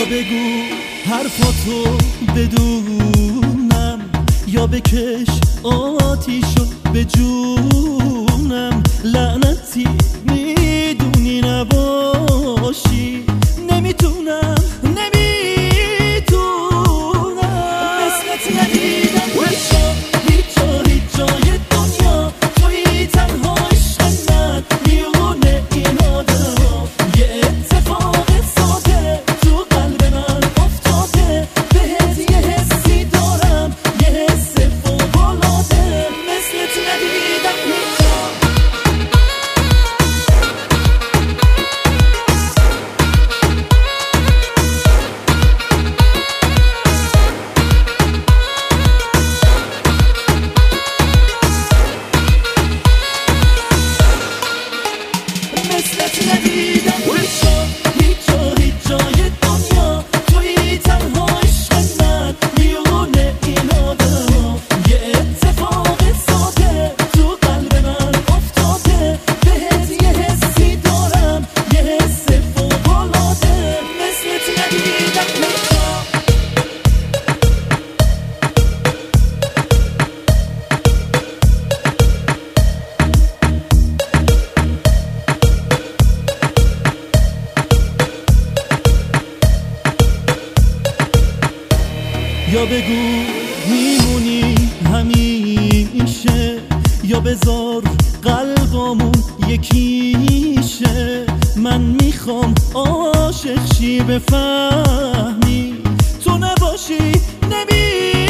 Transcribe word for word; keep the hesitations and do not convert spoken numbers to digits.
یا بگو حرفاتو بدونم، یا بکش آتیشو به جونم. لعنتی میدونی نباشی، نمیتونم نمیتونم مثلت ندیدم هیچ جا هیچ جا هیچ جای دنیا. توی تنها عشق من میونه این آدما. یه اتفاق ساده تو قلب من افتاده، بهت یه حسی دارم، یه حس فوق‌العاده. مثلت ندیدم هیچ جا. مثلت ندیدم هیچ جا هیچ جا هیچ جای دنیا. توی تنها عشق من میونه این آدما. یه اتفاق ساده تو قلب من افتاده، بهت یه حسی دارم، یه حس فوق‌العاده. مثلت ندیدم هیچ جا. یا بگو میمونی همیشه، یا بذار قلبمون یکیشه. من میخوام عاشق شی بفهمی، تو نباشی نمی